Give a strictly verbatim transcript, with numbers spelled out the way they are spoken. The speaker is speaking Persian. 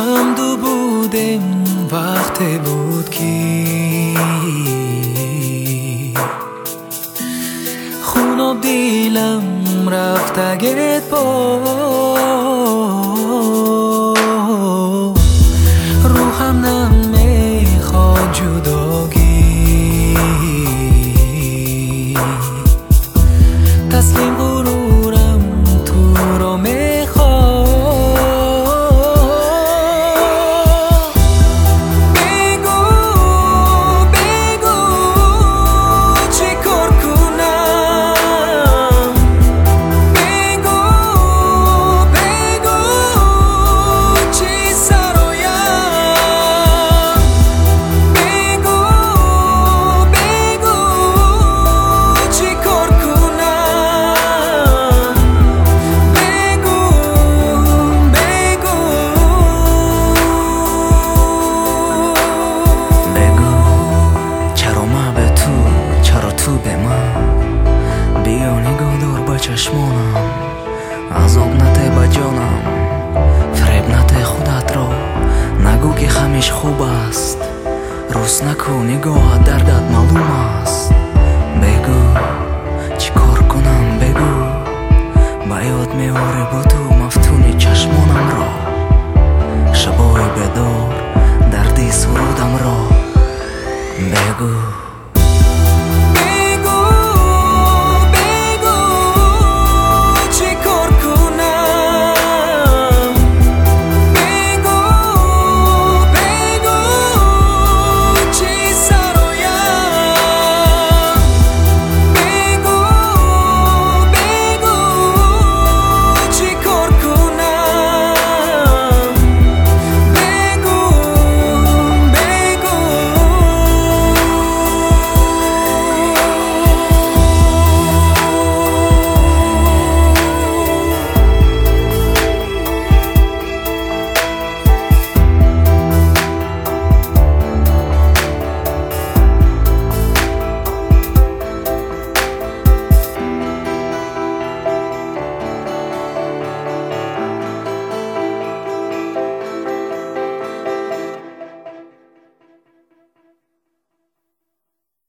هم دو بودیم وقتی بود که خوناب دیلم رفت گت با روحم نمیخواد جداگی تسلیم غرورم تو را میخواد چشمانم عذاب نده با جانم فریب نده خودت را نگو که خمیش خوب است روز نکو نگاه دردت معلوم است بگو چی کار کنم بگو با یاد میاره با تو مفتون چشمانم را